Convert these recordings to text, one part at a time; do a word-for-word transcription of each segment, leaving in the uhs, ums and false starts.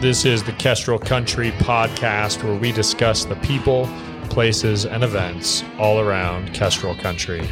This is the Kestrel Country podcast, where we discuss the people, places, and events all around Kestrel Country.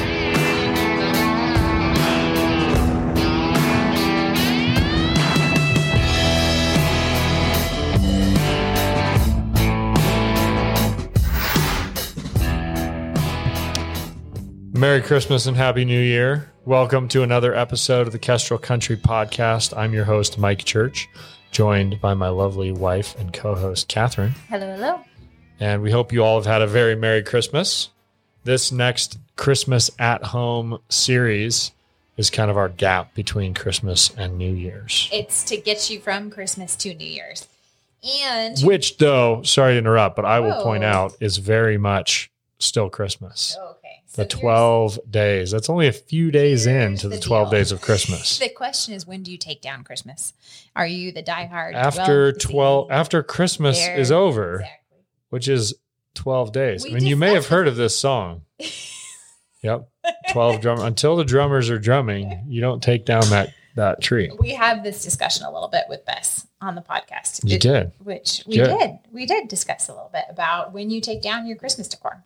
Merry Christmas and Happy New Year. Welcome to another episode of the Kestrel Country podcast. I'm your host, Mike Church, joined by my lovely wife and co-host, Catherine. Hello, hello. And we hope you all have had a very Merry Christmas. This next Christmas at Home series is kind of our gap between Christmas and New Year's. It's to get you from Christmas to New Year's. And Which, though, sorry to interrupt, but I will Whoa. point out is very much still Christmas. Oh, okay. So The twelve days. That's only a few days into the, the twelve deal. days of Christmas. The question is, when do you take down Christmas? Are you the diehard? After twelve, twelve, after Christmas there? is over, Exactly. which is twelve days. We I mean, you may have discussed heard of this song. Yep. twelve drum until the drummers are drumming, you don't take down that that tree. We have this discussion a little bit with Bess on the podcast. You It- did. Which we Good. did. We did discuss a little bit about when you take down your Christmas decor.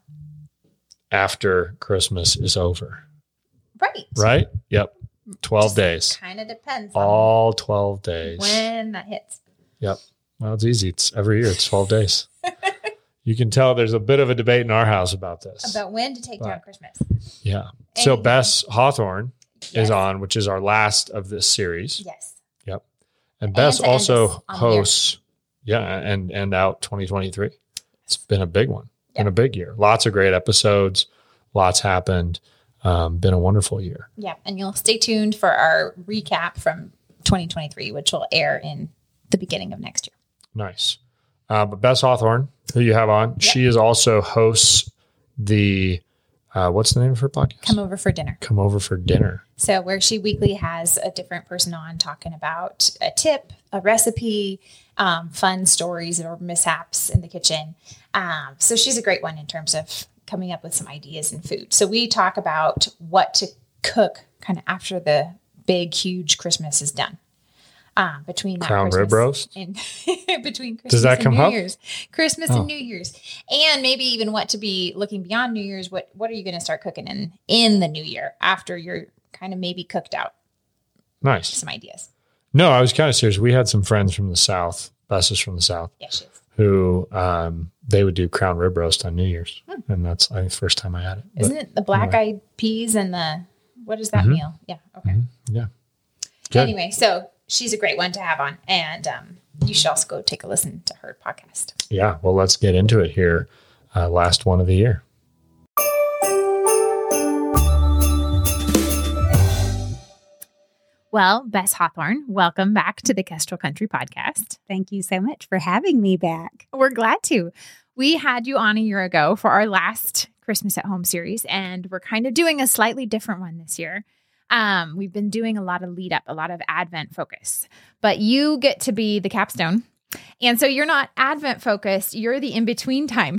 After Christmas is over. Right. Right? Yep. twelve days. Kind of depends on All twelve days. when that hits. Yep. Well, it's easy. It's every year. It's twelve days. You can tell there's a bit of a debate in our house about this. About when to take But- down Christmas. Yeah. So Anything. Bess Hawthorne Yes. is on, which is our last of this series. Yes. Yep. And Bess to end also us on the air. hosts, yeah, and and out twenty twenty-three. It's been a big one. Been Yep. a big year. Lots of great episodes. Lots happened. Um, been a wonderful year. Yeah, and you'll stay tuned for our recap from twenty twenty-three, which will air in the beginning of next year. Nice. Uh, but Bess Hawthorne, who you have on, Yep. she is also hosts the, uh, what's the name of her podcast? Come over for dinner. Come Over for Dinner. So where she weekly has a different person on talking about a tip, a recipe, um, fun stories or mishaps in the kitchen. Um, so she's a great one in terms of coming up with some ideas in food. So we talk about what to cook kind of after the big, huge Christmas is done. Um, between that Crown Christmas rib roast? and between Christmas Does that and come New up? Year's, Christmas Oh. and New Year's, and maybe even what to be looking beyond New Year's. What what are you going to start cooking in in the new year after you're kind of maybe cooked out? Nice. Some ideas. No, I was kind of serious. We had some friends from the South, Bess is from the South, Yeah, she is. who um, they would do crown rib roast on New Year's. And that's I think the first time I had it. But Isn't it the black anyway. eyed peas and the what is that Mhm. meal? Yeah. Okay. yeah. Good. Anyway, so she's a great one to have on, and um, you should also go take a listen to her podcast. Yeah. Well, let's get into it here. Uh, last one of the year. Well, Bess Hawthorne, welcome back to the Kestrel Country podcast. Thank you so much for having me back. We're glad to. We had you on a year ago for our last Christmas at Home series, and we're kind of doing a slightly different one this year. Um, we've been doing a lot of lead up, a lot of Advent focus, but you get to be the capstone. And so you're not Advent focused, you're the in-between time.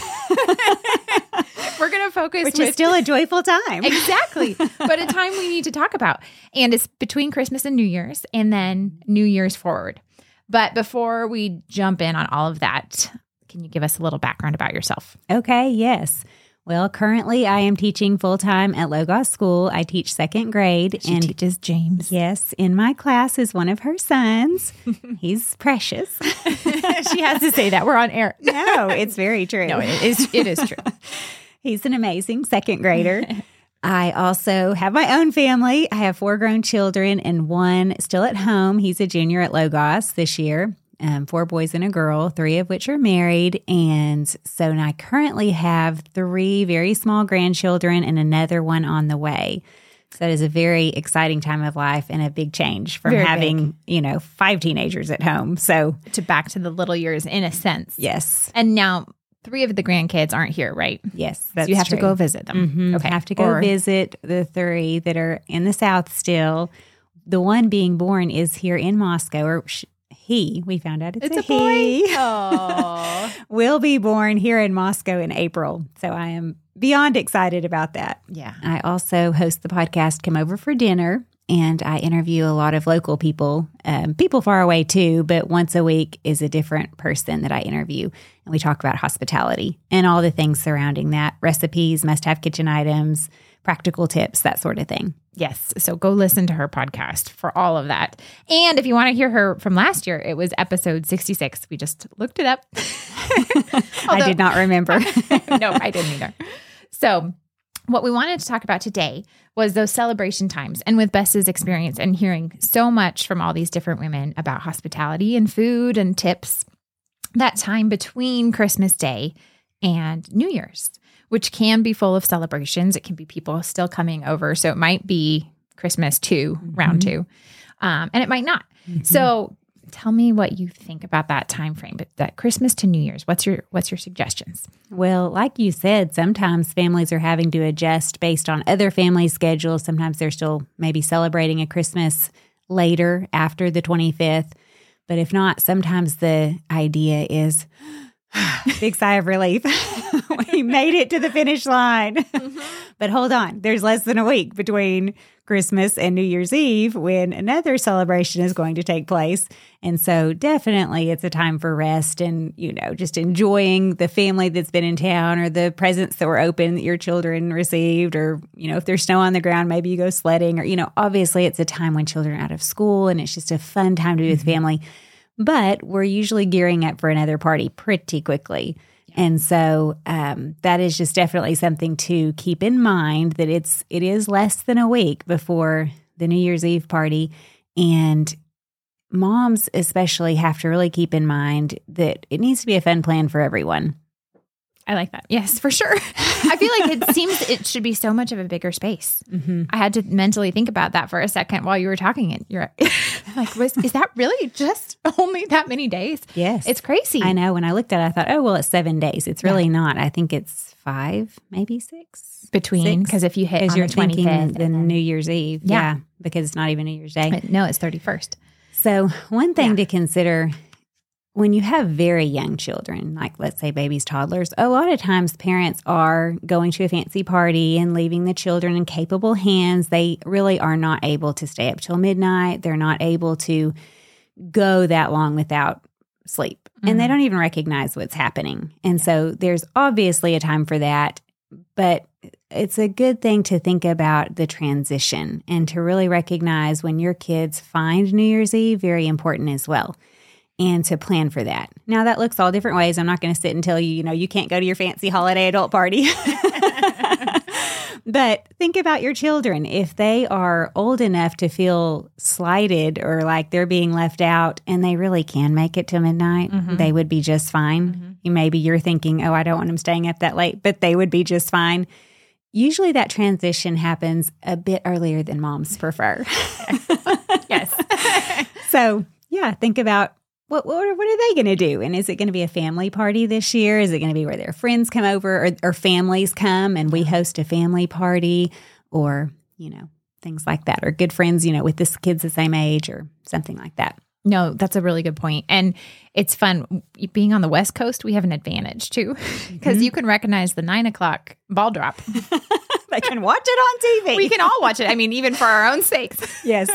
We're going to focus Which with, is still a joyful time. exactly, but a time we need to talk about. And it's between Christmas and New Year's, and then New Year's forward. But before we jump in on all of that, can you give us a little background about yourself? Okay, yes. Well, currently I am teaching full-time at Logos School. I teach second grade. She and teaches James. yes, in my class is one of her sons. He's precious. She has to say that. We're on air. No, it's very true. No, it is, it is true. He's an amazing second grader. I also have my own family. I have four grown children and one still at home. He's a junior at Logos this year. Um, four boys and a girl, three of which are married. And so I currently have three very small grandchildren and another one on the way. So it is a very exciting time of life and a big change from Very having, big. you know, five teenagers at home. So To back to the little years in a sense. yes, And now three of the grandkids aren't here, right? yes, So that's you have to true. go visit them. Mhm. Okay. Have to go Or- visit the three that are in the South still. The one being born is here in Moscow, or sh- he, we found out it's, It's a, a boy. he, Oh, will be born here in Moscow in April. So I am beyond excited about that. yeah. I also host the podcast Come Over for Dinner, and I interview a lot of local people, um, people far away too, but once a week is a different person that I interview. And we talk about hospitality and all the things surrounding that, recipes, must-have kitchen items, practical tips, that sort of thing. Yes. So go listen to her podcast for all of that. And if you want to hear her from last year, it was episode sixty-six. We just looked it up. Although, I did not remember. No, I didn't either. So what we wanted to talk about today was those celebration times. And with Bess's experience and hearing so much from all these different women about hospitality and food and tips, that time between Christmas Day and New Year's, which can be full of celebrations. It can be people still coming over. So it might be Christmas two, mm-hmm. round two, um, and it might not. Mm-hmm. So tell me what you think about that time frame, but that Christmas to New Year's. What's your what's your suggestions? Well, like you said, sometimes families are having to adjust based on other family schedules. Sometimes they're still maybe celebrating a Christmas later after the twenty-fifth. But if not, sometimes the idea is big sigh of relief. We made it to the finish line. Mm-hmm. But hold on, there's less than a week between Christmas and New Year's Eve when another celebration is going to take place. And so definitely it's a time for rest and, you know, just enjoying the family that's been in town or the presents that were open that your children received, or, you know, if there's snow on the ground, maybe you go sledding, or, you know, obviously it's a time when children are out of school and it's just a fun time to be mm-hmm. with family. But we're usually gearing up for another party pretty quickly. And so um, that is just definitely something to keep in mind, that it's it is less than a week before the New Year's Eve party. And moms especially have to really keep in mind that it needs to be a fun plan for everyone. I like that. Yes, for sure. I feel like it seems it should be so much of a bigger space. Mm-hmm. I had to mentally think about that for a second while you were talking. And you're like, was, is that really just only that many days? Yes. It's crazy. I know. When I looked at it, I thought, oh, well, it's seven days. It's really yeah. not. I think it's five, maybe six. Between, because if you hit on you're the twenty-fifth. The then, New Year's Eve. Yeah. yeah. Because it's not even New Year's Day. No, it's thirty-first. So one thing yeah. to consider when you have very young children, like let's say babies, toddlers, a lot of times parents are going to a fancy party and leaving the children in capable hands. They really are not able to stay up till midnight. They're not able to go that long without sleep. Mm-hmm. And they don't even recognize what's happening. And so there's obviously a time for that. But it's a good thing to think about the transition and to really recognize when your kids find New Year's Eve very important as well. And to plan for that. Now, that looks all different ways. I'm not going to sit and tell you, you know, you can't go to your fancy holiday adult party. But think about your children. If they are old enough to feel slighted or like they're being left out and they really can make it till midnight, mm-hmm. they would be just fine. Mm-hmm. Maybe you're thinking, oh, I don't want them staying up that late, but they would be just fine. Usually that transition happens a bit earlier than moms prefer. Yes. So, yeah, think about What, what what are they going to do? And is it going to be a family party this year? Is it going to be where their friends come over or, or families come and we host a family party, or, you know, things like that, or good friends, you know, with this kids the same age or something like that? No, that's a really good point. And it's fun. Being on the West Coast, we have an advantage too, because mm-hmm. you can recognize the nine o'clock ball drop. They can watch it on T V. We can all watch it. I mean, even for our own sakes. Yes.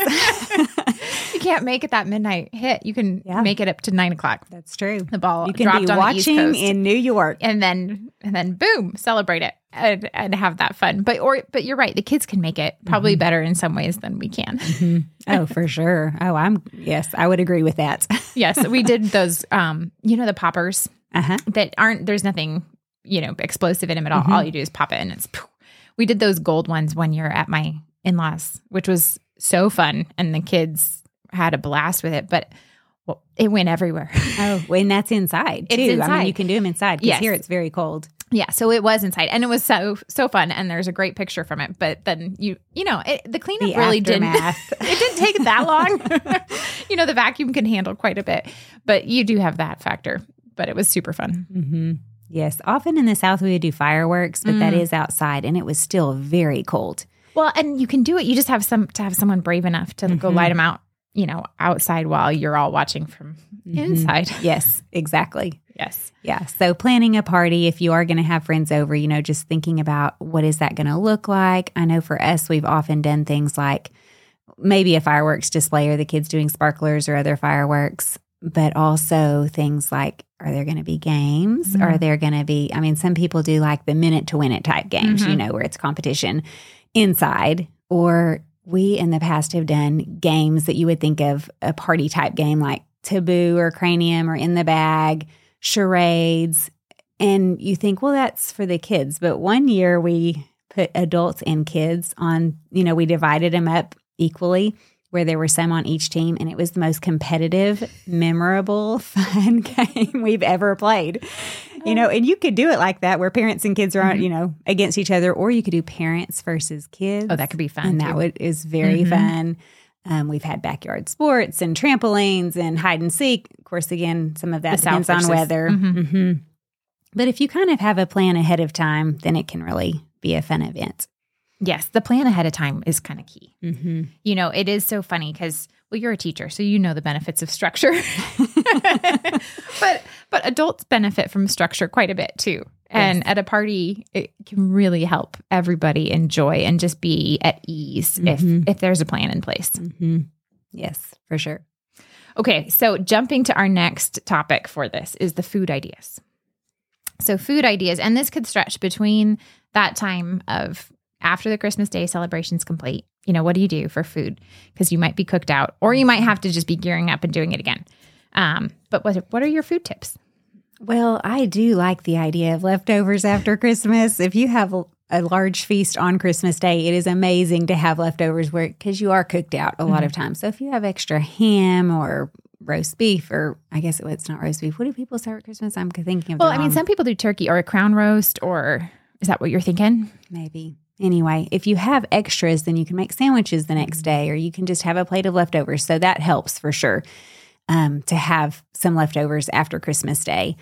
You can't make it that midnight hit. You can yeah. make it up to nine o'clock. That's true. The ball you can dropped be on watching the East Coast. in New York, and then and then boom, celebrate it and, and have that fun. But or but you're right. The kids can make it probably mm-hmm. better in some ways than we can. Mm-hmm. Oh, for sure. Oh, I'm yes, I would agree with that. Yes, we did those. Um, you know, the poppers uh-huh. that aren't. There's nothing, you know, explosive in them at all. Mm-hmm. All you do is pop it, and it's. Poof. We did those gold ones one year at my in-laws, which was so fun, and the kids had a blast with it. But well, it went everywhere. Oh, and that's inside too. It's inside. I mean, you can do them inside because yes. here it's very cold. Yeah, so it was inside, and it was so so fun. And there's a great picture from it. But then you you know it, the cleanup the really aftermath. didn't. It didn't take that long. You know, the vacuum can handle quite a bit, but you do have that factor. But it was super fun. Mm-hmm. Yes. Often in the South, we would do fireworks, but mm. that is outside, and it was still very cold. Well, and you can do it. You just have some to have someone brave enough to mm-hmm. go light them out, you know, outside while you're all watching from mm-hmm. inside. Yes, exactly. Yes. Yeah. So planning a party, if you are going to have friends over, you know, just thinking about what is that going to look like. I know for us, we've often done things like maybe a fireworks display or the kids doing sparklers or other fireworks, but also things like, are there going to be games? Mm-hmm. Are there going to be, I mean, some people do like the minute to win it type games, Mm-hmm. you know, where it's competition inside, or we in the past have done games that you would think of a party type game like Taboo or Cranium or In the Bag, charades. And you think, well, that's for the kids. But one year we put adults and kids on, you know, we divided them up equally where there were some on each team. And it was the most competitive, memorable, fun game we've ever played. You know, and you could do it like that where parents and kids are, mm-hmm. you know, against each other, or you could do parents versus kids. Oh, that could be fun. And too. that would, is very Mm-hmm. fun. Um, we've had backyard sports and trampolines and hide and seek. Of course, again, some of that The depends South on versus- weather. Mhm. Mm-hmm. But if you kind of have a plan ahead of time, then it can really be a fun event. Yes, the plan ahead of time is kind of key. Mm-hmm. You know, it is so funny because, well, you're a teacher, so you know the benefits of structure. but but adults benefit from structure quite a bit too. And Yes. at a party, it can really help everybody enjoy and just be at ease Mhm. if if there's a plan in place. Mm-hmm. Yes, for sure. Okay, so jumping to our next topic for this is the food ideas. So food ideas, and this could stretch between that time of after the Christmas Day celebration's complete. You know, what do you do for food? Because you might be cooked out, or you might have to just be gearing up and doing it again. Um, but what what are your food tips? Well, I do like the idea of leftovers after Christmas. If you have a, a large feast on Christmas Day, it is amazing to have leftovers where because you are cooked out a lot of times. So if you have extra ham or roast beef, or I guess it's not roast beef. What do people serve at Christmas? I'm thinking of Well, the I mean, wrong- some people do turkey or a crown roast, or is that what you're thinking? maybe. Anyway, if you have extras, then you can make sandwiches the next day, or you can just have a plate of leftovers. So that helps for sure um, to have some leftovers after Christmas Day.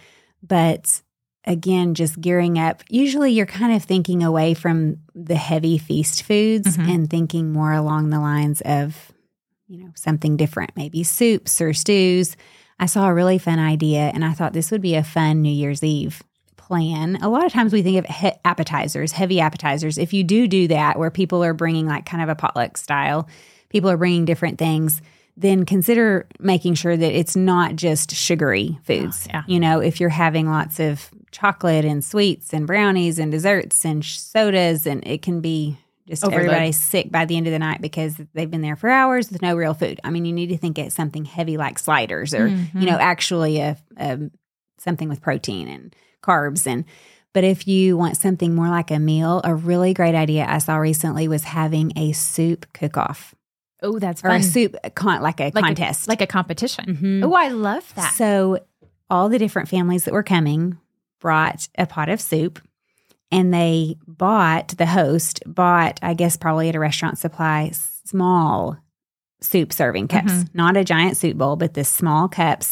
But again, just gearing up, usually you're kind of thinking away from the heavy feast foods Mhm. and thinking more along the lines of, you know, something different, maybe soups or stews. I saw a really fun idea, and I thought this would be a fun New Year's Eve plan. A lot of times we think of he- appetizers, heavy appetizers. If you do do that, where people are bringing like kind of a potluck style, people are bringing different things, then consider making sure that it's not just sugary foods. Oh, yeah. You know, if you're having lots of chocolate and sweets and brownies and desserts and sh- sodas, and it can be just Overload. everybody's sick by the end of the night because they've been there for hours with no real food. I mean, you need to think it's something heavy like sliders, or, Mhm. you know, actually a, a something with protein and carbs. And but if you want something more like a meal, a really great idea I saw recently was having a soup cook-off, Oh, that's or fun. a soup con- like a like contest. a, like a competition. Mhm. Oh, I love that. So all the different families that were coming brought a pot of soup, and they bought, the host bought, I guess probably at a restaurant supply, small soup serving cups, Mhm. not a giant soup bowl, but the small cups.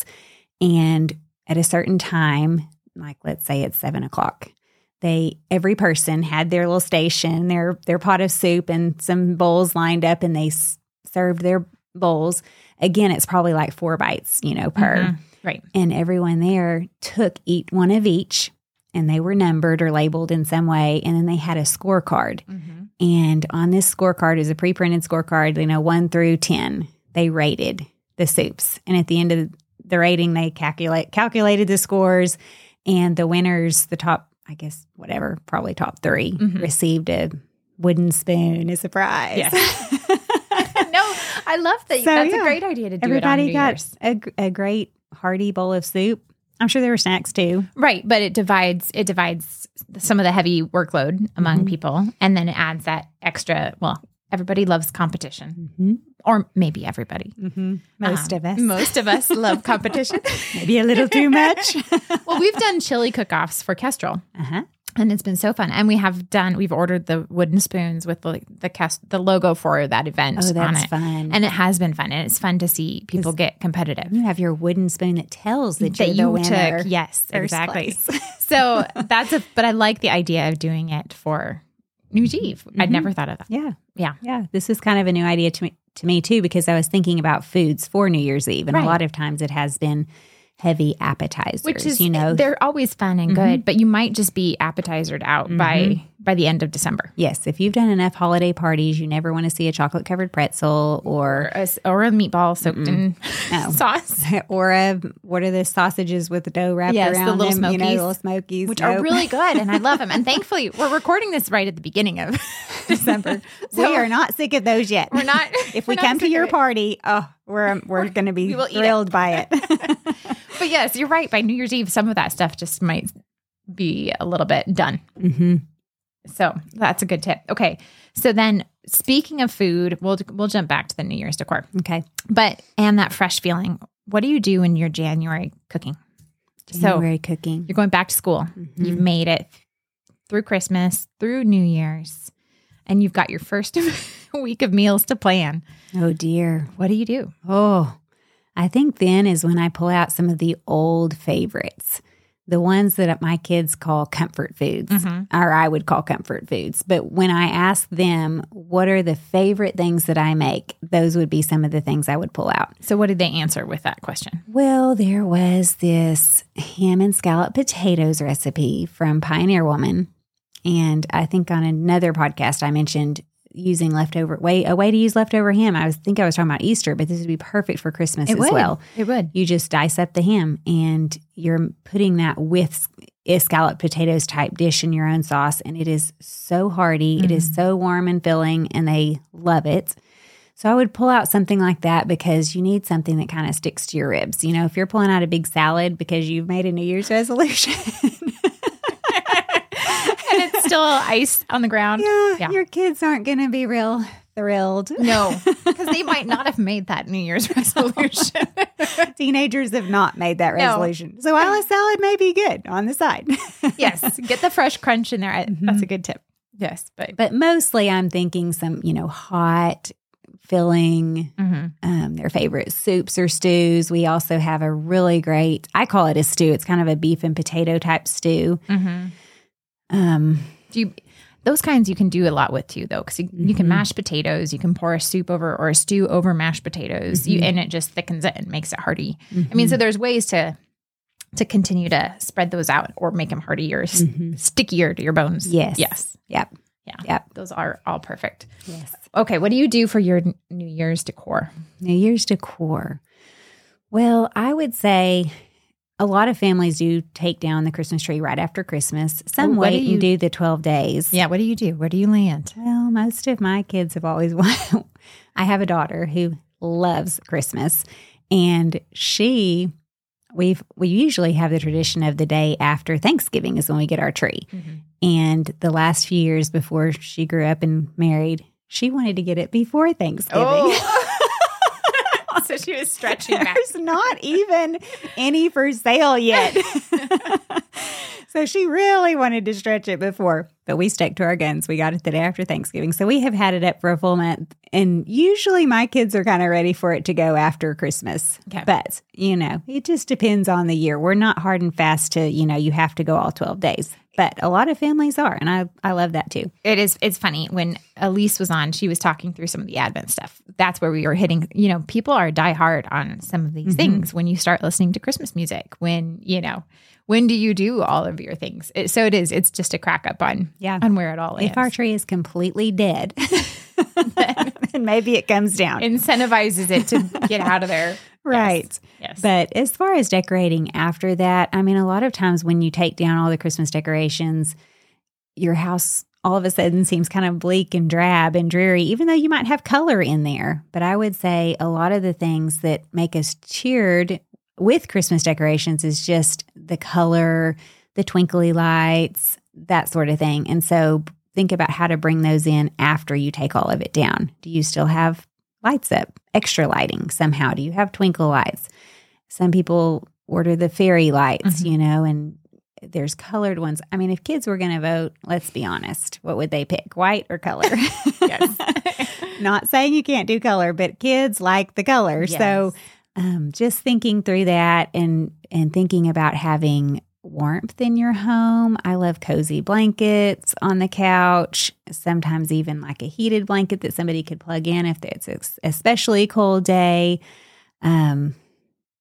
And at a certain time, like let's say it's seven o'clock, they every person had their little station, their their pot of soup, and some bowls lined up, and they s- served their bowls. Again, it's probably like four bites, you know, per. Mhm. Right. And everyone there took eat one of each, and they were numbered or labeled in some way. And then they had a scorecard. Mhm. And on this scorecard is a pre-printed scorecard, you know, one through ten. They rated the soups. And at the end of the rating, they calculate calculated the scores. And the winners, the top, I guess, whatever, probably top three, Mhm. received a wooden spoon as a prize. Yes. No, I love that. So, That's yeah. a great idea to do Everybody it on New got Year's. a, gr- a great hearty bowl of soup. I'm sure there were snacks too. Right, but it divides it divides some of the heavy workload among Mhm. people, and then it adds that extra. Well, everybody loves competition, Mm-hmm. or maybe everybody. Mm-hmm. Most Um, of us. most of us love competition. Maybe a little too much. Well, we've done chili cook-offs for Kestrel, uh-huh. and it's been so fun. And we have done we've ordered the wooden spoons with the the cast the logo for that event Oh, on that's it, fun. and it has been fun. And it's fun to see people get competitive. You have your wooden spoon that tells that, that you're you the winner. took. Yes, First exactly. place. So that's a, but I like the idea of doing it for New Year's Eve. I'd Mhm. never thought of that. Yeah. Yeah. Yeah. This is kind of a new idea to me, to me too, because I was thinking about foods for New Year's Eve. And Right. a lot of times it has been heavy appetizers, Which is, you know. they're always fun and good, but you might just be appetizered out by by the end of December. Yes. If you've done enough holiday parties, you never want to see a chocolate covered pretzel or Or a, or a meatball soaked in No. sauce. or a what are the sausages with the dough wrapped Yes, the around little them? You know, Smokies, little smokies, which Nope. are really good, and I love them. And thankfully, we're recording this right at the beginning of December. So we are not sick of those yet. We're not. If we're we not come to sick your of it. party, oh, we're we're going to be we will eat it. thrilled by it. But yes, you're right. By New Year's Eve, some of that stuff just might be a little bit done. mm-hmm. So that's a good tip. Okay. So then speaking of food, we'll we'll jump back to the New Year's decor. Okay. But and that fresh feeling. What do you do in your January cooking? January cooking. So you're going back to school. Mm-hmm. You've made it through Christmas, through New Year's, and you've got your first week of meals to plan. Oh dear. What do you do? Oh, I think then is when I pull out some of the old favorites. The ones that my kids call comfort foods, Mm-hmm. or I would call comfort foods. But when I ask them, what are the favorite things that I make? Those would be some of the things I would pull out. So what did they answer with that question? Well, there was this ham and scallop potatoes recipe from Pioneer Woman. And I think on another podcast, I mentioned using leftover way a way to use leftover ham. I was think I was talking about Easter, but this would be perfect for Christmas as well. It would. You just dice up the ham and you're putting that with a scalloped potatoes type dish in your own sauce. And it is so hearty. Mm. It is so warm and filling and they love it. So I would pull out something like that because you need something that kind of sticks to your ribs. You know, if you're pulling out a big salad because you've made a New Year's resolution. And it's still ice on the ground. Yeah, Yeah. your kids aren't going to be real thrilled. No, because they might not have made that New Year's resolution. Teenagers have not made that No. resolution. So while a salad may be good on the side. Yes, get the fresh crunch in there. I- That's a good tip. Yes, but, But mostly I'm thinking some, you know, hot, filling, Mhm. um, their favorite soups or stews. We also have a really great, I call it a stew. It's kind of a beef and potato type stew. Mhm. Um, do you, those kinds you can do a lot with too, though, because you, you can Mhm. mash potatoes, you can pour a soup over or a stew over mashed potatoes, you, Mhm. and it just thickens it and makes it hearty. I mean, so there's ways to to continue to spread those out or make them heartier, s- Mhm. stickier to your bones. Yes. Yes. Yep. Yeah. Yep. Those are all perfect. Yes. Okay. What do you do for your n- New Year's decor? New Year's decor. Well, I would say a lot of families do take down the Christmas tree right after Christmas. Some Oh, what wait do you- and do the twelve days. Yeah. What do you do? Where do you land? Well, most of my kids have always wanted. I have a daughter who loves Christmas, and she, we've, we usually have the tradition of the day after Thanksgiving is when we get our tree. And the last few years before she grew up and married, she wanted to get it before Thanksgiving. Oh. So she was stretching back. There's not even any for sale yet. So she really wanted to stretch it before, but we stuck to our guns. We got it the day after Thanksgiving. So we have had it up for a full month. And usually my kids are kind of ready for it to go after Christmas. Okay. But, you know, it just depends on the year. We're not hard and fast to, you know, you have to go all twelve days. But a lot of families are. And I, I love that too. It is. It's funny when Elise was on. She was talking through some of the Advent stuff. That's where we were hitting. You know, people are diehard on some of these Mhm. things. When you start listening to Christmas music, when you know, when do you do all of your things? It, so it is. It's just a crack up on Yeah. on where it all is. If our tree is completely dead, then maybe it comes down. Incentivizes it to get out of there. Right. Yes. But as far as decorating after that, I mean, a lot of times when you take down all the Christmas decorations, your house all of a sudden seems kind of bleak and drab and dreary, even though you might have color in there. But I would say a lot of the things that make us cheered with Christmas decorations is just the color, the twinkly lights, that sort of thing. And so think about how to bring those in after you take all of it down. Do you still have lights up, extra lighting somehow? Do you have twinkle lights? Some people order the fairy lights, Mhm. you know, and there's colored ones. I mean, if kids were going to vote, let's be honest, what would they pick, white or color? Yes. Not saying you can't do color, but kids like the color. So um, just thinking through that and and thinking about having warmth in your home. I love cozy blankets on the couch, sometimes even like a heated blanket that somebody could plug in if it's an especially cold day. Um,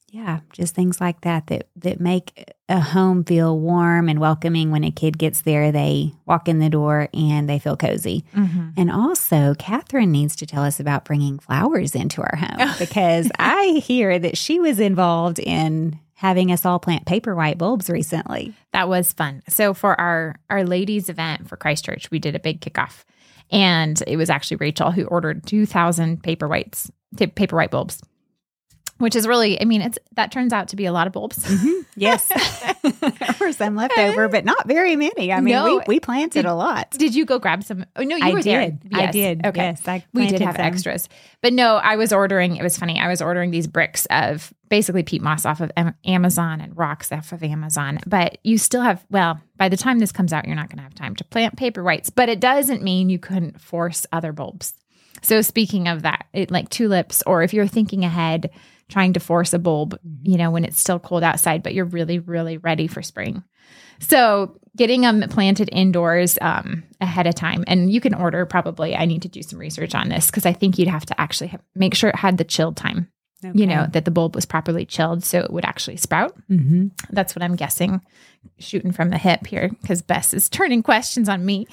Yeah, just things like that that that make a home feel warm and welcoming. When a kid gets there, they walk in the door and they feel cozy. Mm-hmm. And also, Catherine needs to tell us about bringing flowers into our home, because I hear that she was involved in having us all plant paper white bulbs recently. That was fun. So for our our ladies event for Christchurch, we did a big kickoff, and it was actually Rachel who ordered two thousand paper whites, paper white bulbs. Which is really, I mean, it's that turns out to be a lot of bulbs. Mm-hmm. Yes. There were some left over, but not very many. I mean, No. we, we planted Did- a lot. Did you go grab some? Oh, no, you I were there. did. I Yes. did. Okay. Yes, I We did planted have some. extras. But no, I was ordering, it was funny. I was ordering these bricks of basically peat moss off of Am- Amazon and rocks off of Amazon. But you still have, well, by the time this comes out, you're not going to have time to plant paper whites. But it doesn't mean you couldn't force other bulbs. So speaking of that, it, like tulips, or if you're thinking ahead, trying to force a bulb, you know, when it's still cold outside, but you're really, really ready for spring. So getting them planted indoors um, ahead of time, and you can order probably, I need to do some research on this because I think you'd have to actually have, make sure it had the chilled time, you know, that the bulb was properly chilled so it would actually sprout. Mm-hmm. That's what I'm guessing, shooting from the hip here because Bess is turning questions on me.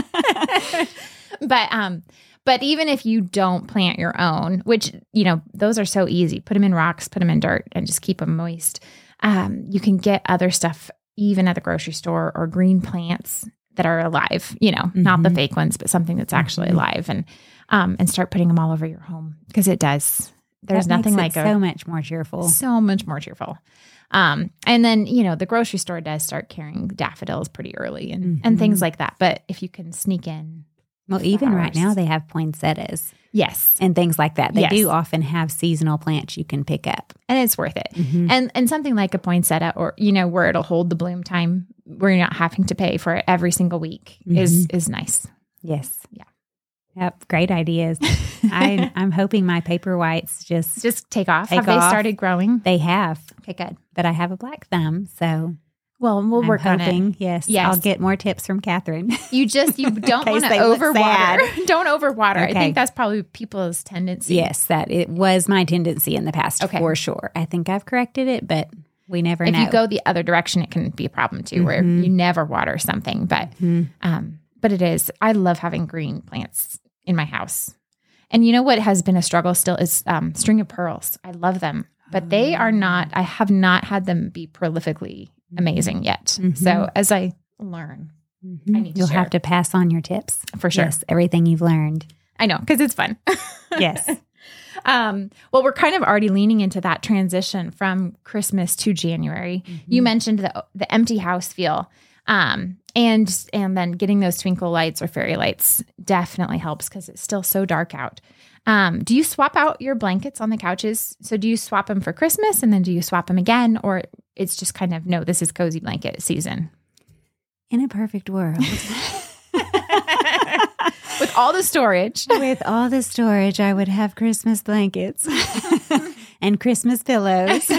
But, um, But even if you don't plant your own, which, you know, those are so easy, put them in rocks, put them in dirt, and just keep them moist. Um, you can get other stuff even at the grocery store, or green plants that are alive, you know, mm-hmm. not the fake ones, but something that's actually mm-hmm. alive, and um, and start putting them all over your home, because it does. There's that nothing makes like it a, so much more cheerful. So much more cheerful. Um, and then, you know, the grocery store does start carrying daffodils pretty early and, mm-hmm. and things like that. But if you can sneak in. Well, even right now they have poinsettias. Yes. And things like that. They yes. do often have seasonal plants you can pick up. And it's worth it. Mm-hmm. And and something like a poinsettia, or, you know, where it'll hold the bloom time, where you're not having to pay for it every single week mm-hmm. is is nice. Yes. Yeah. Yep. Great ideas. I, I'm hoping my paper whites just just take off. Take have off. They started growing? They have. Okay, good. But I have a black thumb, so well, we'll I'm work hoping, on it. Yes, yes. I'll get more tips from Catherine. You just you don't want to overwater. Don't overwater. Okay. I think that's probably people's tendency. Yes, that it was my tendency in the past okay. for sure. I think I've corrected it, but we never if know. If you go the other direction, it can be a problem too, mm-hmm. where you never water something. But mm-hmm. um, but it is. I love having green plants in my house. And you know what has been a struggle still is um, string of pearls. I love them, but they are not. I have not had them be prolifically amazing yet. Mm-hmm. So as I learn, mm-hmm. I need to You'll share. have to pass on your tips. For sure. Yes, everything you've learned. I know, because it's fun. Yes. Um, well, we're kind of already leaning into that transition from Christmas to January. Mm-hmm. You mentioned the the empty house feel. Um, and and then getting those twinkle lights or fairy lights definitely helps because it's still so dark out. Um, do you swap out your blankets on the couches? So do you swap them for Christmas and then do you swap them again? Or it's just kind of, no, this is cozy blanket season? In a perfect world. With all the storage. With all the storage, I would have Christmas blankets and Christmas pillows.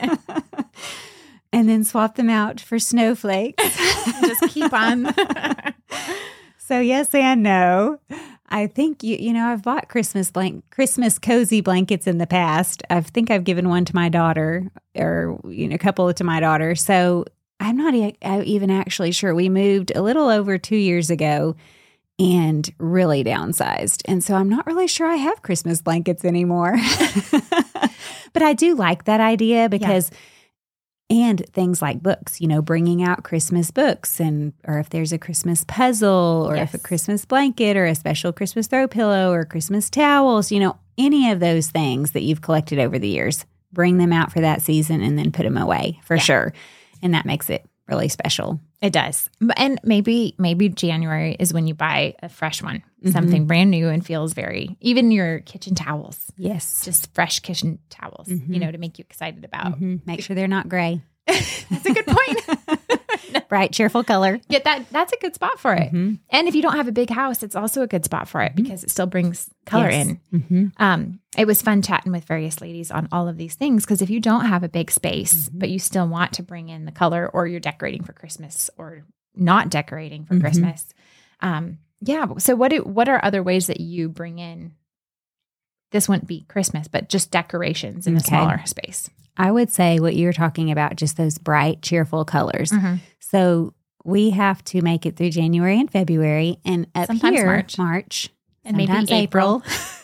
And then swap them out for snowflakes. Just keep on. So yes and no. I think, you you know, I've bought Christmas blank Christmas cozy blankets in the past. I think I've given one to my daughter, or you know, a couple to my daughter. So I'm not e- even actually sure. We moved a little over two years ago and really downsized. And so I'm not really sure I have Christmas blankets anymore. But I do like that idea because yeah. And things like books, you know, bringing out Christmas books, and or if there's a Christmas puzzle, or yes. if a Christmas blanket, or a special Christmas throw pillow, or Christmas towels, you know, any of those things that you've collected over the years, bring them out for that season and then put them away for yeah. sure. And that makes it really special. It does. And maybe maybe January is when you buy a fresh one, mm-hmm. something brand new and feels very, even your kitchen towels. Yes. Just fresh kitchen towels, mm-hmm. you know, to make you excited about. Mm-hmm. Make sure they're not gray. That's a good point. Bright, cheerful color. Get that. That's a good spot for it. Mm-hmm. And if you don't have a big house, it's also a good spot for it mm-hmm. because it still brings color yes. in. Mm-hmm. Um, it was fun chatting with various ladies on all of these things because if you don't have a big space, mm-hmm. but you still want to bring in the color, or you're decorating for Christmas or not decorating for mm-hmm. Christmas. Um, yeah. So what do, what are other ways that you bring in this wouldn't be Christmas, but just decorations in Okay. a smaller space. I would say what you're talking about, just those bright, cheerful colors. Mm-hmm. So we have to make it through January and February, and up Sometimes here, March. March, And maybe sometimes April.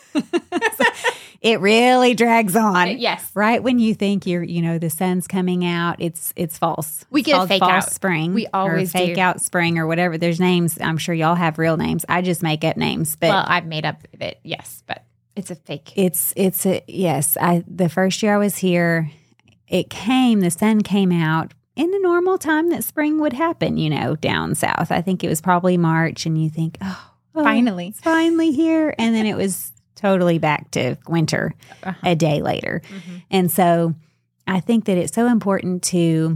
It really drags on. Yes. Right when you think you're, you know, the sun's coming out, it's it's false. We It's get called fake false out. spring. We always or fake do. out spring or whatever. There's names. I'm sure y'all have real names. I just make up names, but Well, I've made up it, yes, but it's a fake. it's it's a yes. I the first year I was here, it came. The sun came out in the normal time that spring would happen. You know, down south. I think it was probably March, and you think, oh, oh Finally. it's finally here, and then it was totally back to winter Uh-huh. a day later. Mm-hmm. And so I think that it's so important to,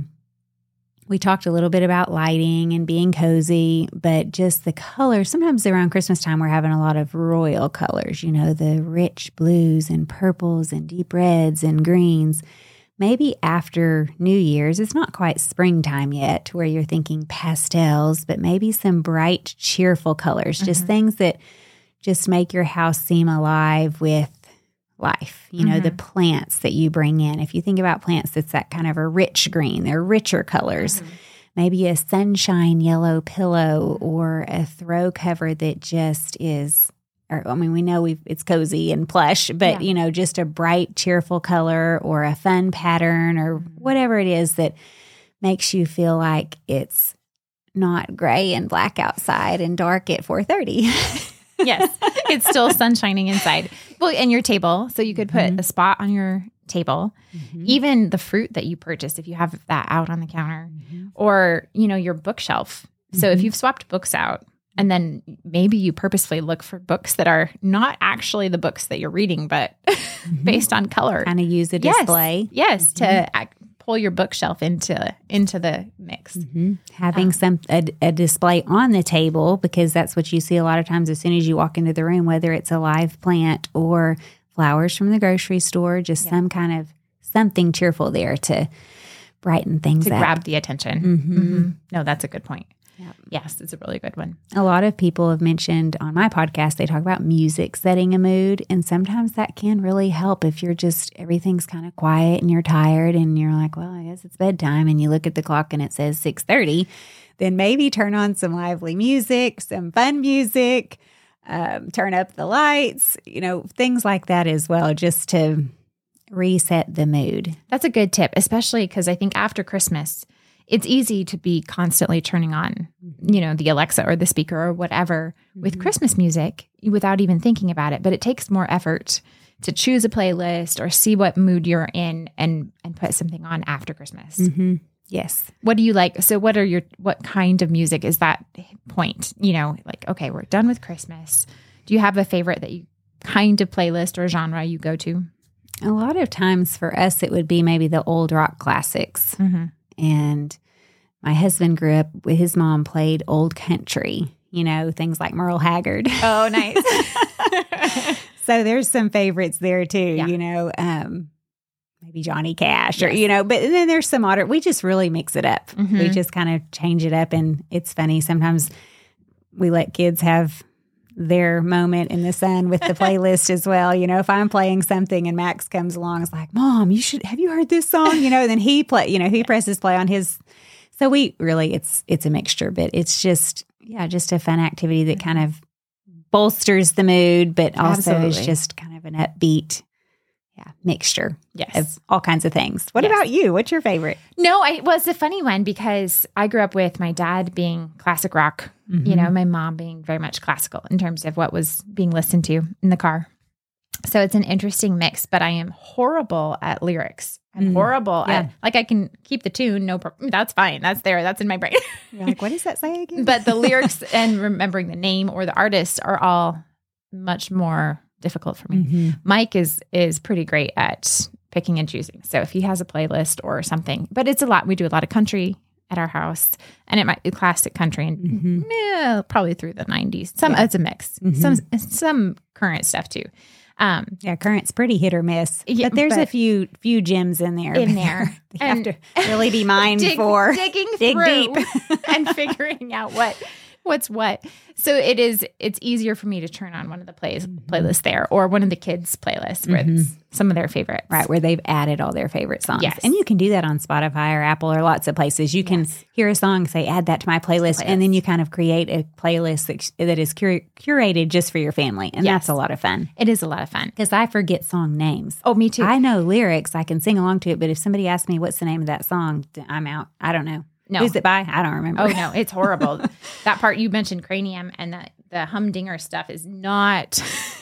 we talked a little bit about lighting and being cozy, but just the colors. Sometimes around Christmas time, we're having a lot of royal colors, you know, the rich blues and purples and deep reds and greens. Maybe after New Year's, it's not quite springtime yet where you're thinking pastels, but maybe some bright, cheerful colors, just Mhm. things that just make your house seem alive with life. You know, the Mhm. plants that you bring in. If you think about plants, it's that kind of a rich green. They're richer colors. Mhm. Maybe a sunshine yellow pillow or a throw cover that just is, or, I mean, we know we've, it's cozy and plush, but, Yeah. you know, just a bright, cheerful color or a fun pattern or whatever it is that makes you feel like it's not gray and black outside and dark at four thirty. Yes, it's still sun shining inside. Well, and your table, so you could put Mhm. a spot on your table. Even the fruit that you purchase, if you have that out on the counter, or you know your bookshelf. So if Mhm. you've swapped books out, and then maybe you purposefully look for books that are not actually the books that you're reading, but based on color. Kind of use a Yes. display. Yes, Mhm. to ac- pull your bookshelf into into the mix. Mm-hmm. Having some a, a display on the table, because that's what you see a lot of times as soon as you walk into the room, whether it's a live plant or flowers from the grocery store, just Yeah. some kind of something cheerful there to brighten things To up. grab the attention. Mhm. Mhm. No, that's a good point. Yep. Yes, it's a really good one. A lot of people have mentioned on my podcast, they talk about music setting a mood. And sometimes that can really help if you're just, everything's kind of quiet and you're tired and you're like, well, I guess it's bedtime. And you look at the clock and it says six thirty, then maybe turn on some lively music, some fun music, um, turn up the lights, you know, things like that as well, just to reset the mood. That's a good tip, especially because I think after Christmas, it's easy to be constantly turning on, you know, the Alexa or the speaker or whatever with Mhm. Christmas music without even thinking about it. But it takes more effort to choose a playlist or see what mood you're in and and put something on after Christmas. Mm-hmm. Yes. What do you like? So what are your what kind of music is that point? You know, like, okay, we're done with Christmas. Do you have a favorite that you kind of playlist or genre you go to? A lot of times for us, it would be maybe the old rock classics. Mm-hmm. And my husband grew up with his mom played old country, you know, things like Merle Haggard. Oh, nice. So there's some favorites there too, Yeah. you know, um, maybe Johnny Cash or, Yes. you know, but then there's some modern, we just really mix it up. We Mhm. just kind of change it up. And it's funny. Sometimes we let kids have their moment in the sun with the playlist as well. You know, if I'm playing something and Max comes along, it's like, Mom, you should, have you heard this song? You know, and then he play, you know, he presses play on his. So we really, it's, it's a mixture, but it's just, yeah, just a fun activity that kind of bolsters the mood, but also Absolutely. is just kind of an upbeat, yeah, mixture Yes. of all kinds of things. What Yes. about you? What's your favorite? No, I was a funny one because I grew up with my dad being classic rock, you know, my mom being very much classical in terms of what was being listened to in the car. So it's an interesting mix, but I am horrible at lyrics. I'm Mm. horrible Yeah. at, like, I can keep the tune, no problem. That's fine. That's there. That's in my brain. You're like, what does that say again? But the lyrics and remembering the name or the artist are all much more difficult for me. Mhm. Mike is is pretty great at picking and choosing. So if he has a playlist or something, but it's a lot. We do a lot of country at our house, and it might be classic country and Mhm. eh, probably through the nineties. Some Yeah. it's a mix. Mhm. Some some current stuff too. Um, Yeah, current's pretty hit or miss. Yeah, but there's a but- few few gems in there. In there. you have And to really be mindful dig, for digging dig through deep. and figuring out what what's what. So it is, it's easier for me to turn on one of the plays mm-hmm. playlists there or one of the kids' playlists where mm-hmm. it's some of their favorites. Right, where they've added all their favorite songs. Yes. And you can do that on Spotify or Apple or lots of places. You can yes. hear a song, say, add that to my playlist, playlist, and then you kind of create a playlist that, that is cur- curated just for your family. And yes. that's a lot of fun. It is a lot of fun. Because I forget song names. Oh, me too. I know lyrics. I can sing along to it, but if somebody asks me what's the name of that song, I'm out. I don't know. No. Who's it by? I don't remember. Oh, no, it's horrible. That part you mentioned, cranium, and the, the humdinger stuff is not...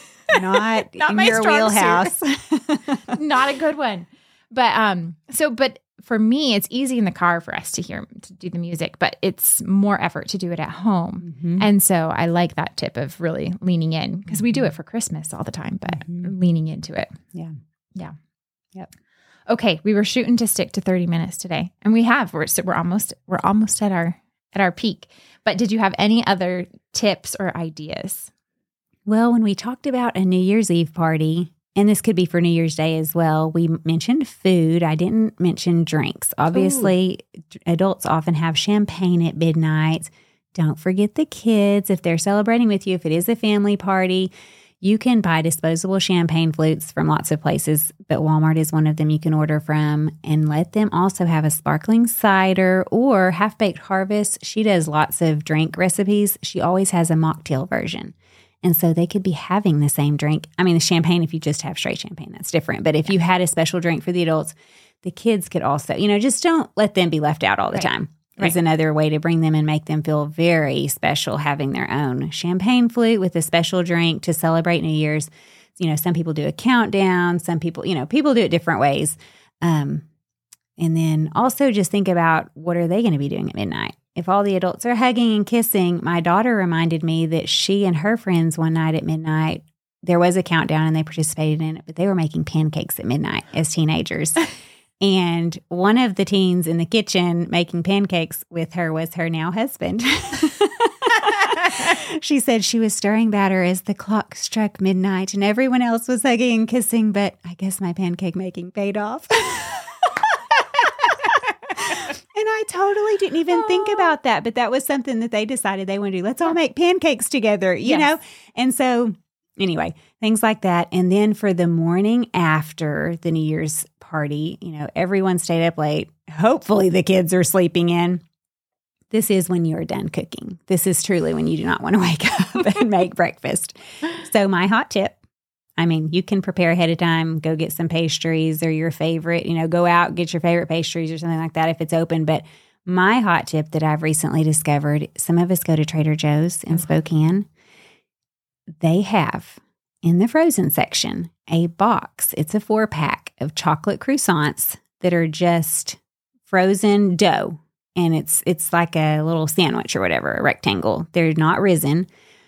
not, not in my your wheelhouse. Not a good one. But um, so, but for me, it's easy in the car for us to hear, to do the music, but it's more effort to do it at home. Mm-hmm. And so I like that tip of really leaning in because we do it for Christmas all the time, but mm-hmm. leaning into it. Yeah. Yeah. Yep. Okay, we were shooting to stick to thirty minutes today, and we have. We're so we're almost we're almost at our at our peak. But did you have any other tips or ideas? Well, when we talked about a New Year's Eve party, and this could be for New Year's Day as well, we mentioned food. I didn't mention drinks. Obviously, Ooh. adults often have champagne at midnight. Don't forget the kids if they're celebrating with you. If it is a family party, you can buy disposable champagne flutes from lots of places, but Walmart is one of them you can order from. And let them also have a sparkling cider or Half-Baked Harvest. She does lots of drink recipes. She always has a mocktail version. And so they could be having the same drink. I mean, the champagne, if you just have straight champagne, that's different. But if you had a special drink for the adults, the kids could also, you know, just don't let them be left out all the right. time. Right. Is another way to bring them and make them feel very special having their own champagne flute with a special drink to celebrate New Year's. You know, some people do a countdown. Some people, you know, people do it different ways. Um, and then also just think about what are they going to be doing at midnight? If all the adults are hugging and kissing, my daughter reminded me that she and her friends one night at midnight, there was a countdown and they participated in it, but they were making pancakes at midnight as teenagers. And one of the teens in the kitchen making pancakes with her was her now husband. She said she was stirring batter as the clock struck midnight and everyone else was hugging and kissing, but I guess my pancake making paid off. And I totally didn't even think about that, but that was something that they decided they want to do. Let's all make pancakes together, you yes. know? And so anyway, things like that. And then for the morning after the New Year's party, you know, everyone stayed up late. Hopefully the kids are sleeping in. This is when you're done cooking. This is truly when you do not want to wake up and make breakfast. So my hot tip, I mean, you can prepare ahead of time, go get some pastries or your favorite, you know, go out, get your favorite pastries or something like that if it's open. But my hot tip that I've recently discovered, some of us go to Trader Joe's in Spokane. They have in the frozen section a box. It's a four pack of chocolate croissants that are just frozen dough. And it's it's like a little sandwich or whatever, a rectangle. They're not risen.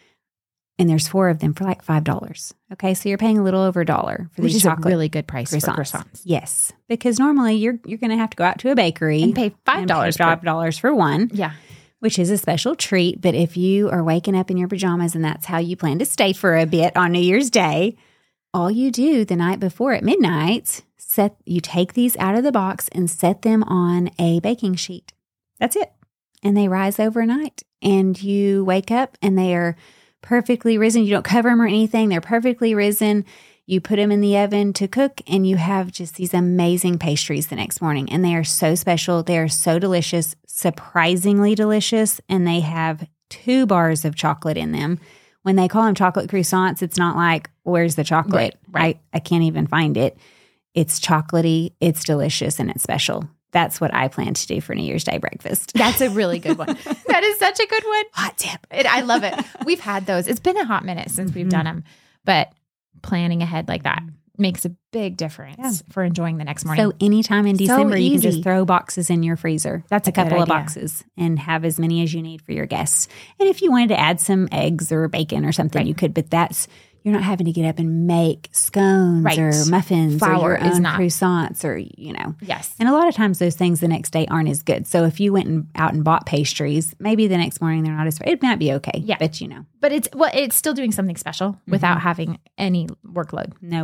And there's four of them for like five dollars. Okay, so you're paying a little over a dollar for Which these is chocolate a really good price croissants. for croissants. Yes, because normally you're you're going to have to go out to a bakery and pay five dollars, five dollars for one. Yeah, which is a special treat. But if you are waking up in your pajamas and that's how you plan to stay for a bit on New Year's Day, all you do the night before at midnight, set you take these out of the box and set them on a baking sheet. That's it, and they rise overnight. And you wake up and they are perfectly risen. You don't cover them or anything. They're perfectly risen. You put them in the oven to cook and you have just these amazing pastries the next morning. And they are so special. They are so delicious, surprisingly delicious. And they have two bars of chocolate in them. When they call them chocolate croissants, it's not like, where's the chocolate? Right, right. I, I can't even find it. It's chocolatey, it's delicious, and it's special. That's what I plan to do for New Year's Day breakfast. That's a really good one. That is such a good one. Hot tip. It, I love it. We've had those. It's been a hot minute since we've mm-hmm. done them, but planning ahead like that makes a big difference yeah. for enjoying the next morning. So anytime in December, so you can just throw boxes in your freezer. That's a, a couple of idea. boxes and have as many as you need for your guests. And if you wanted to add some eggs or bacon or something, right. you could, but that's, you're not having to get up and make scones right. or muffins Flour or your is own not. croissants or, you know. Yes. And a lot of times those things the next day aren't as good. So if you went and out and bought pastries, maybe the next morning they're not as, it might be okay. Yeah. But you know. But it's, well, it's still doing something special mm-hmm. without having any workload. No work.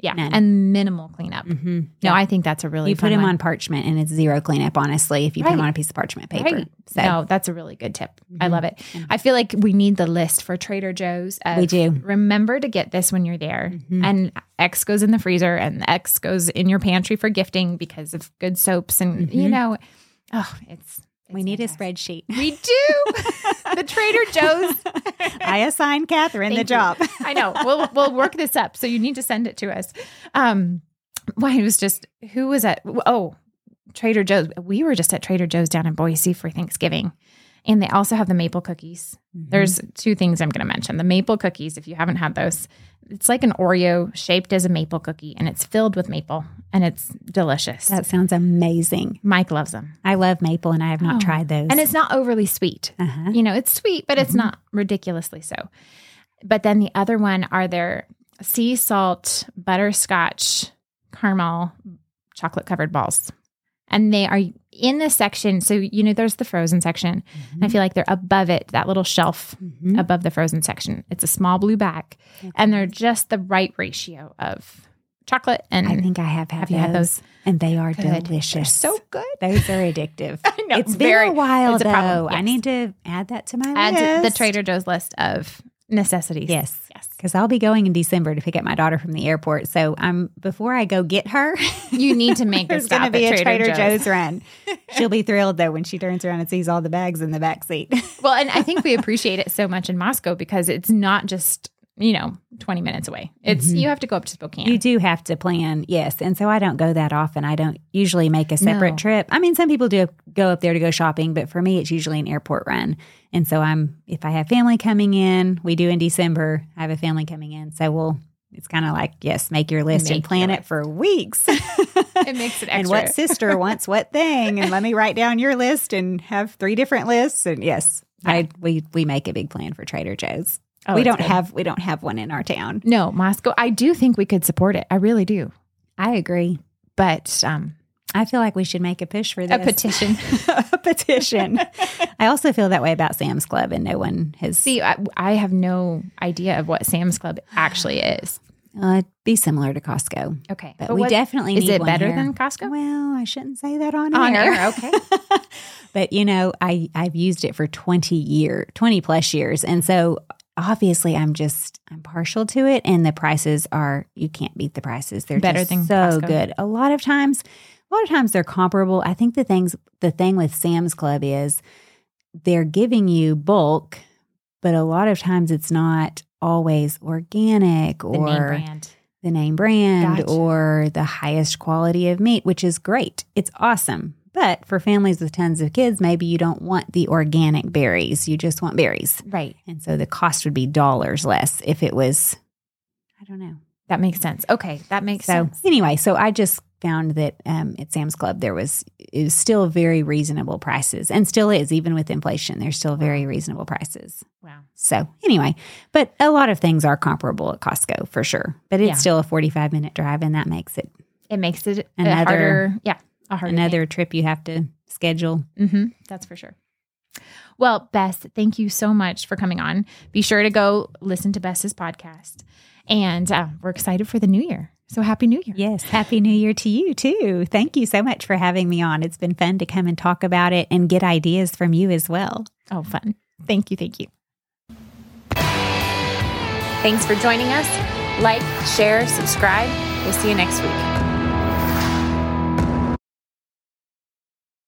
Yeah. None. And minimal cleanup. Mm-hmm. No, Yeah. I think that's a really You fun put them one. on parchment and it's zero cleanup, honestly, if you put them Right. on a piece of parchment paper. Right. So No, that's a really good tip. I Mhm. love it. Mhm. I feel like we need the list for Trader Joe's. Of, We do. Remember to get this when you're there. Mhm. And X goes in the freezer and X goes in your pantry for gifting because of good soaps. And, you Mhm. know, oh, it's. we it's need fantastic. a spreadsheet. We do. The Trader Joe's. I assign Catherine the Thank you. job. I know. We'll we'll work this up. So you need to send it to us. Um, why it was just who was at? Oh, Trader Joe's. We were just at Trader Joe's down in Boise for Thanksgiving, and they also have the maple cookies. There's two things I'm going to mention. The maple cookies. If you haven't had those, it's like an Oreo shaped as a maple cookie, and it's filled with maple, and it's delicious. That sounds amazing. Mike loves them, I love maple and I have not Oh. tried those. and it's not overly sweet. uh-huh. You know, it's sweet, but it's Mhm. not ridiculously so. But then the other one are their sea salt butterscotch caramel chocolate covered balls. And they are in the section. So, you know, there's the frozen section. And I feel like they're above it, that little shelf Mhm. above the frozen section. It's a small blue bag. And they're just the right ratio of chocolate and I think I have had Have those, you had those? and they are Good. delicious. They're so good. Those are addictive. I know. It's been very- a while it's a though. problem, I yes. need to add that to my Add list. to the Trader Joe's list of necessities. Yes. Yes. Because I'll be going in December to pick up my daughter from the airport. So I'm before I go get her, You need to make a there's stop going to be at a Trader, Trader Joe's. Joe's run. She'll be thrilled though when she turns around and sees all the bags in the back seat. Well, and I think we appreciate it so much in Moscow because it's not just, you know, twenty minutes away. It's Mhm. you have to go up to Spokane. You do have to plan, yes. And so I don't go that often. I don't usually make a separate No. trip. I mean, some people do go up there to go shopping, but for me, it's usually an airport run. And so I'm, if I have family coming in, we do in December, I have a family coming in. So we'll, it's kind of like, yes, make your list and Make plan your it for weeks. It makes it extra. And what sister wants what thing? And let me write down your list and have three different lists. And yes, I we we make a big plan for Trader Joe's. Oh, we it's don't good. have we don't have one in our town. No, Moscow. I do think we could support it. I really do. I agree. But um, I feel like we should make a push for a this. petition. a petition. I also feel that way about Sam's Club, and no one has. See, I, I have no idea of what Sam's Club actually is. uh, it'd be similar to Costco, Okay, but, we what- definitely is need it one better here. than Costco? Well, I shouldn't say that on, On air. air, okay. But you know, I I've used it for twenty year, twenty plus years, and so obviously I'm just I'm partial to it, and the prices are you can't beat the prices. They're Better just than so Costco. good. A lot of times, a lot of times they're comparable. I think the things the thing with Sam's Club is they're giving you bulk, but a lot of times it's not always organic The or name brand. the name brand Gotcha. or the highest quality of meat, which is great. It's awesome. But for families with tons of kids, maybe you don't want the organic berries. You just want berries. Right. And so the cost would be dollars less if it was, I don't know. That makes sense. Okay, that makes So sense. anyway, so I just found that um, at Sam's Club, there was, it was still very reasonable prices and still is, even with inflation, there's still very reasonable prices. Wow. So anyway, but a lot of things are comparable at Costco for sure, but it's Yeah. still a forty-five minute drive and that makes it It makes it a Another- harder. Yeah, a harder. another trip you have to schedule. Mm-hmm. That's for sure. Well, Bess, thank you so much for coming on. Be sure to go listen to Bess's podcast. And uh, we're excited for the new year. So happy new year. Yes. Happy New Year to you too. Thank you so much for having me on. It's been fun to come and talk about it and get ideas from you as well. Oh, fun. Thank you. Thank you. Thanks for joining us. Like, share, subscribe. We'll see you next week.